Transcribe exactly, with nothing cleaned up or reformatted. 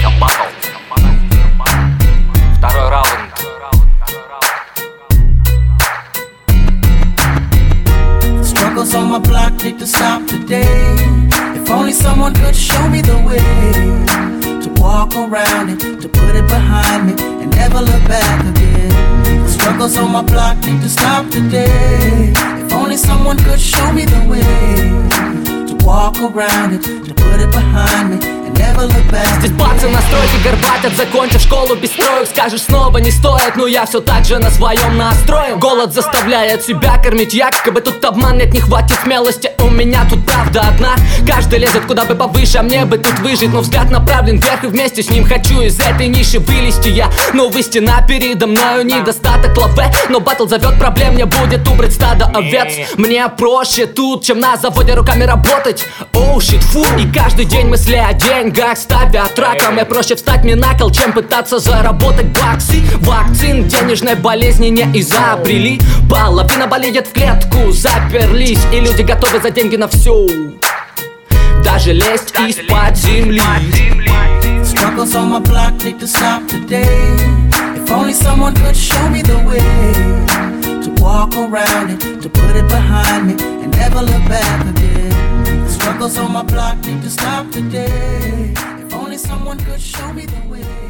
батл. Второй раунд. Struggles on my block need to stop today. If only someone could show me the way to walk around it, to put it behind me and never look back again. The struggles on my block need to stop today. If only someone could show me the way to walk around it, to put it behind me and never look back. Здесь пацы на стройке горбатят, закончив школу без строек. Скажешь снова не стоит, но я все так же на своем настроен. Голод заставляет себя кормить, якобы тут обман. Нет, не хватит смелости, у меня тут правда одна. Каждый лезет куда бы повыше, а мне бы тут выжить. Но взгляд направлен вверх, и вместе с ним хочу из этой ниши вылезти я. Новая стена передо мною, недостаток лаве. Но батл зовет, проблем не будет убрать стадо овец. Мне проще тут, чем на заводе руками работать. Оу, щит, фу, и каждый день мысли о деньгах ставят раком. Мне проще встать мне на кол, чем пытаться заработать баксы. Вакцин денежной болезни не изобрели. Половина болеет в клетку, заперлись. И люди готовы за деньги на все, даже лезть из-под земли. Struggles on my block need to stop today. If only someone could show me the way to walk around it, to put it behind me and never look back again. The struggles on my block need to stop today. If only someone could show me the way.